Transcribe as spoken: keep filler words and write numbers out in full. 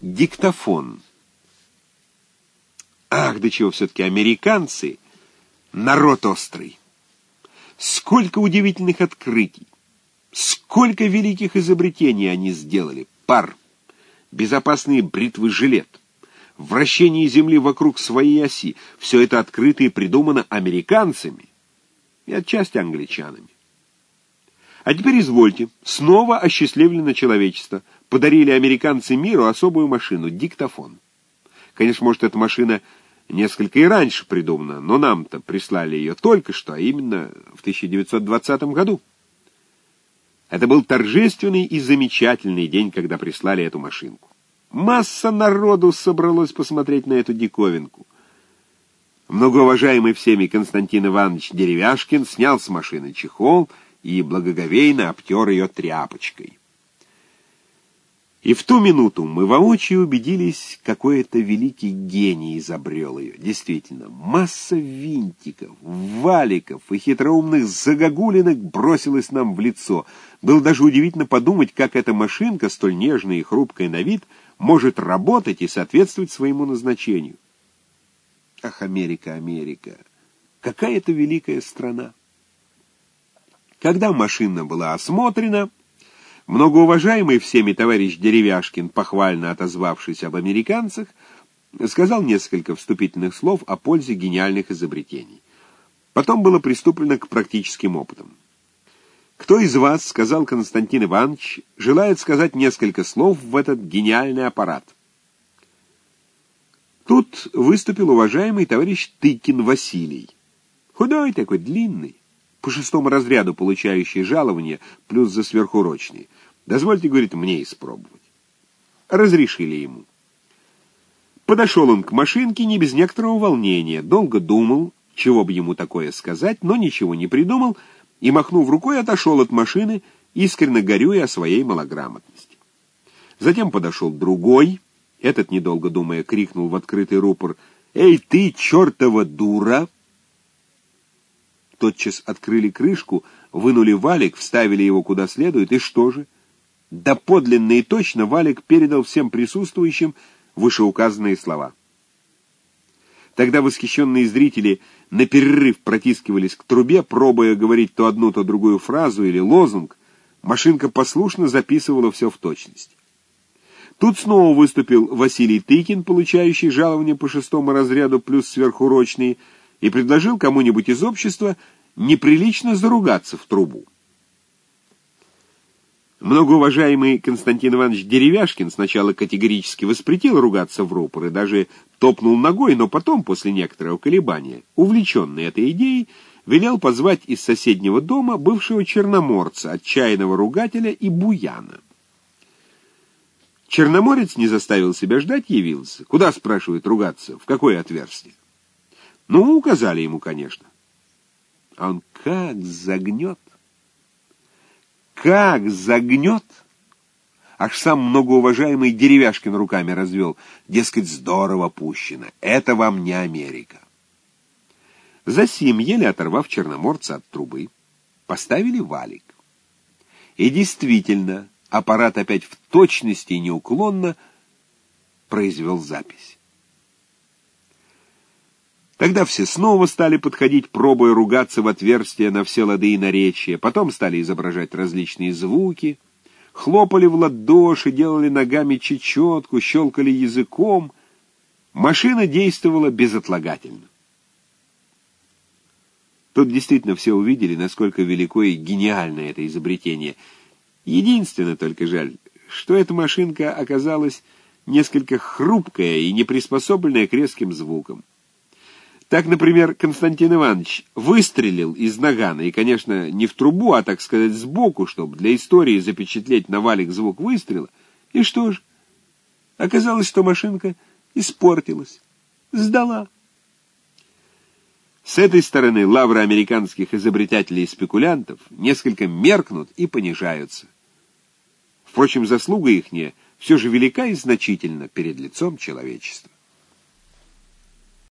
Диктофон. Ах, до чего все-таки американцы народ острый. Сколько удивительных открытий, сколько великих изобретений они сделали. Пар, безопасные бритвы-жилет, вращение Земли вокруг своей оси. Все это открыто и придумано американцами и отчасти англичанами. А теперь извольте, снова осчастливлено человечество. Подарили американцы миру особую машину — диктофон. Конечно, может, эта машина несколько и раньше придумана, но нам-то прислали ее только что, а именно в тысяча девятьсот двадцатом году. Это был торжественный и замечательный день, когда прислали эту машинку. Масса народу собралось посмотреть на эту диковинку. Многоуважаемый всеми Константин Иванович Деревяшкин снял с машины чехол и благоговейно обтер ее тряпочкой. И в ту минуту мы воочию убедились, какой это великий гений изобрел ее. Действительно, масса винтиков, валиков и хитроумных загогулинок бросилась нам в лицо. Было даже удивительно подумать, как эта машинка, столь нежная и хрупкая на вид, может работать и соответствовать своему назначению. Ах, Америка, Америка! Какая это великая страна! Когда машина была осмотрена, многоуважаемый всеми товарищ Деревяшкин, похвально отозвавшись об американцах, сказал несколько вступительных слов о пользе гениальных изобретений. Потом было приступлено к практическим опытам. «Кто из вас, — сказал Константин Иванович, — желает сказать несколько слов в этот гениальный аппарат?» Тут выступил уважаемый товарищ Тыкин Василий. Худой такой, длинный, по шестому разряду получающий жалование, плюс за сверхурочные. «Дозвольте, — говорит, — мне испробовать». Разрешили ему. Подошел он к машинке не без некоторого волнения, долго думал, чего бы ему такое сказать, но ничего не придумал, и, махнув рукой, отошел от машины, искренне горюя о своей малограмотности. Затем подошел другой, этот, недолго думая, крикнул в открытый рупор: «Эй, ты, чертова дура!» Тотчас открыли крышку, вынули валик, вставили его куда следует, и что же? Да подлинно и точно валик передал всем присутствующим вышеуказанные слова. Тогда восхищенные зрители на перерыв протискивались к трубе, пробуя говорить то одну, то другую фразу или лозунг. Машинка послушно записывала все в точности. Тут снова выступил Василий Тыкин, получающий жалование по шестому разряду плюс сверхурочные, и предложил кому-нибудь из общества неприлично заругаться в трубу. Многоуважаемый Константин Иванович Деревяшкин сначала категорически воспретил ругаться в рупор и даже топнул ногой, но потом, после некоторого колебания, увлеченный этой идеей, велел позвать из соседнего дома бывшего черноморца, отчаянного ругателя и буяна. Черноморец не заставил себя ждать, явился. Куда, спрашивает, ругаться? В какое отверстие? Ну, указали ему, конечно. А он как загнет, как загнет, аж сам многоуважаемый Деревяшкин руками развел, дескать, здорово пущено, это вам не Америка. Засим, еле оторвав черноморца от трубы, поставили валик. И действительно, аппарат опять в точности и неуклонно произвел запись. Тогда все снова стали подходить, пробуя ругаться в отверстия на все лады и наречия, потом стали изображать различные звуки, хлопали в ладоши, делали ногами чечетку, щелкали языком. Машина действовала безотлагательно. Тут действительно все увидели, насколько велико и гениально это изобретение. Единственное только жаль, что эта машинка оказалась несколько хрупкая и не приспособленная к резким звукам. Так, например, Константин Иванович выстрелил из нагана, и, конечно, не в трубу, а, так сказать, сбоку, чтобы для истории запечатлеть на валик звук выстрела. И что же? Оказалось, что машинка испортилась, сдала. С этой стороны лавры американских изобретателей и спекулянтов несколько меркнут и понижаются. Впрочем, заслуга ихняя все же велика и значительна перед лицом человечества.